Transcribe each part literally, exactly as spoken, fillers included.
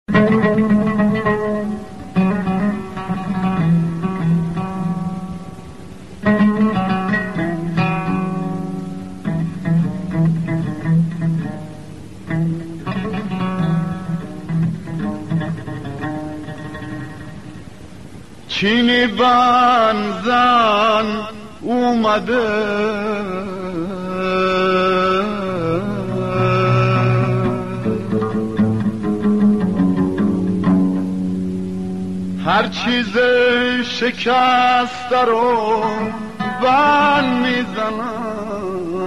چینی بنزن اومده هر چیز شکسته رو بند میزنم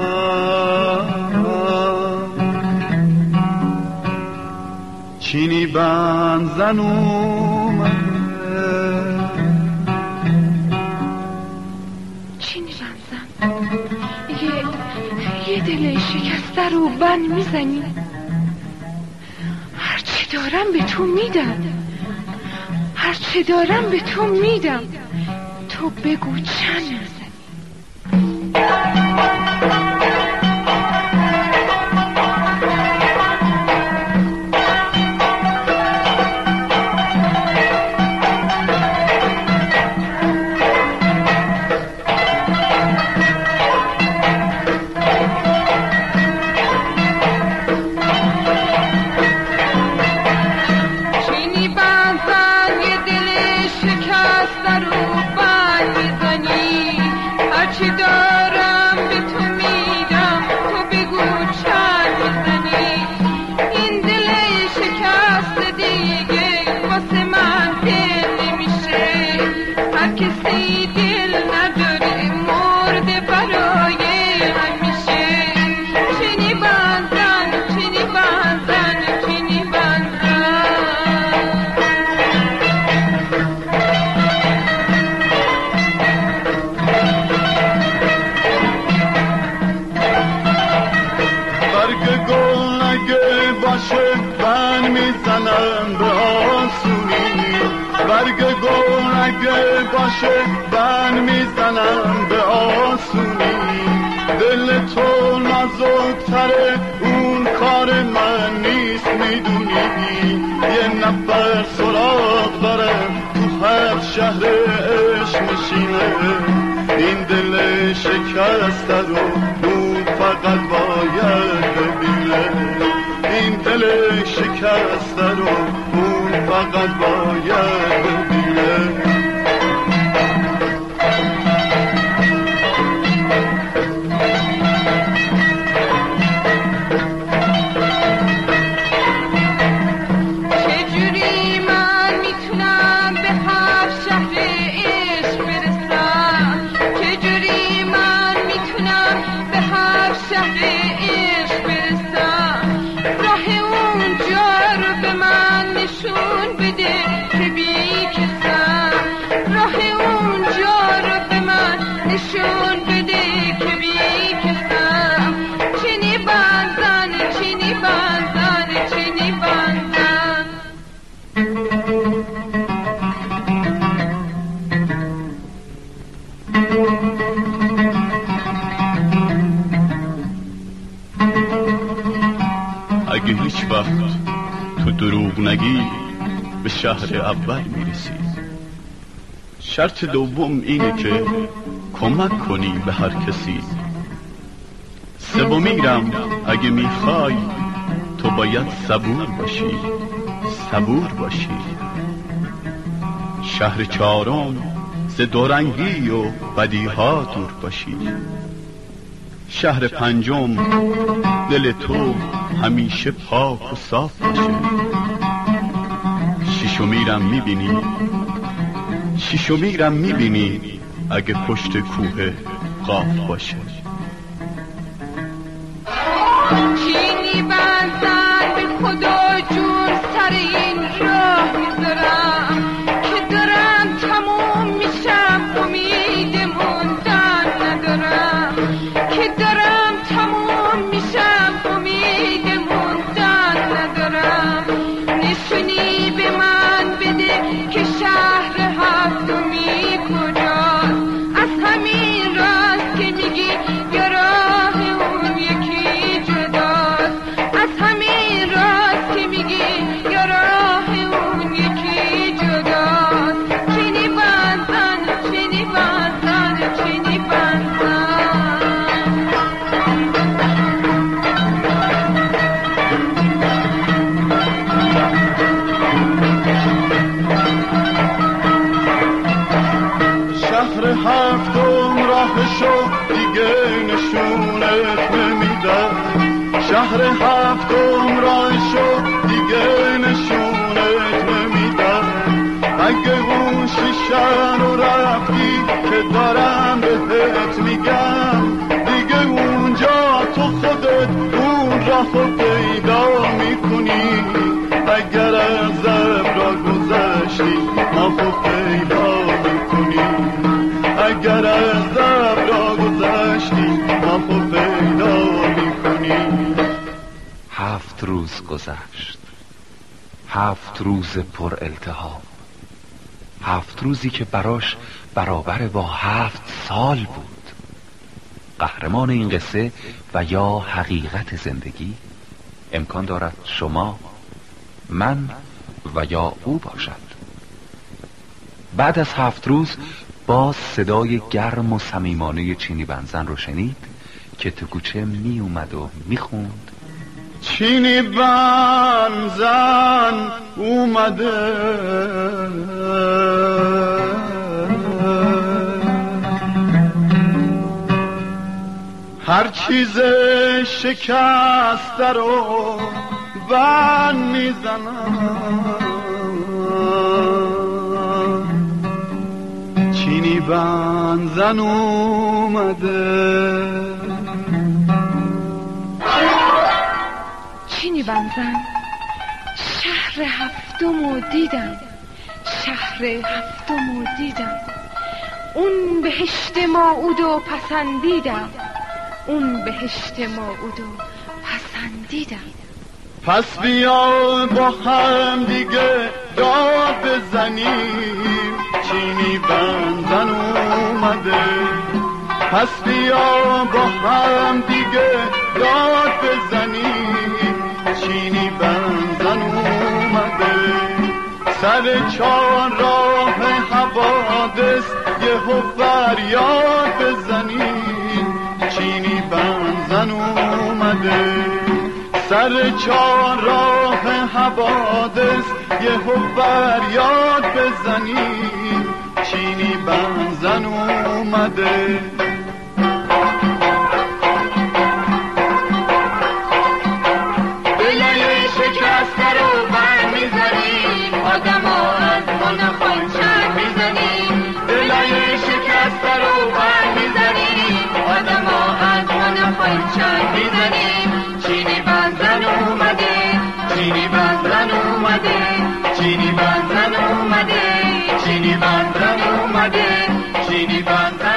چینی بنزن اومده یه دل شکسته رو بند میزنی هرچی دارم به تو میدم هرچی دارم به تو میدم تو بگو چند میزنی باشه بند میزنم به آسونی دل تو نازکتره اون کار من نیست میدونی یه نفر سراغ دارم تو هر شهر عشق میشینه این دل شکسته رو اون فقط باید ببینه این دل شکسته رو اون فقط باید ببینه اگه هیچ وقت تو دروغ نگی به شهر اول میرسی شرط دوم اینه که کمک کنی به هر کسی سومیرم اگه میخوای تو باید صبور باشی صبور باشی شهر چهارم ز دورنگی و بدیها دور باشی شهر پنجم دل تو همیشه پاک و صاف باشه ششمیرم میبینی ششمیرم میبینی اگه پشت کوه قاف باشه چینی بنزن به خدا جون سر این راه میذارم که دارم تموم میشم امید موندن ندارم که دارم تموم میشم امید موندن ندارم نشونی به من بده که شهر هفتمی کجاست از همین راست که میگی شهر هفتم راه شد دیگه نشونت نمیدم. اگه اون شیشه رو رفتی که دارم بهت میگم، دیگه اونجا تو خودت اون راه رو پیدا میکنی. اگر از زبرا گذشتی ماهو پیدا میکنی. اگر از زبرا گذشتی ماهو پیدا میکنی. هفت روز گذشت، هفت روز پر التهاب، هفت روزی که براش برابر با هفت سال بود. قهرمان این قصه و یا حقیقت زندگی امکان دارد شما، من و یا او باشد. بعد از هفت روز باز صدای گرم و صمیمانه چینی بنزن رو شنید که تو کوچه می اومد و می خوند: چینی بنزن اومده، هر چیز شکسته رو بند میزنم. چینی بنزن اومده. چینی بنزن شهر هفتم رو دیدم، شهر هفتم رو دیدم. اون بهشت موعود و پسندیدم، اون بهشت موعود و پسندیدم. پس بیا با هم دیگه داد بزنیم، چینی بنزن اومده. پس بیا با هم دیگه داد بزنیم، چینی بنزن اومده. سر چهار راه حوادث یهو فریاد بزنیم، چینی بنزن اومده. سر چهار راه حوادث یهو فریاد بزنیم، چینی بنزن اومده. دلای شکسته رو بر میزنیم، آدم ها از ما نخواهیم شر میزنیم. دلای شکسته رو بر میزنیم، آدم ها از ما نخواهیم شر میزنیم. چینی بنزن اومده، چینی بنزن اومده، چینی بنزن اومده، چینی بنزن اومده، چینی بنزن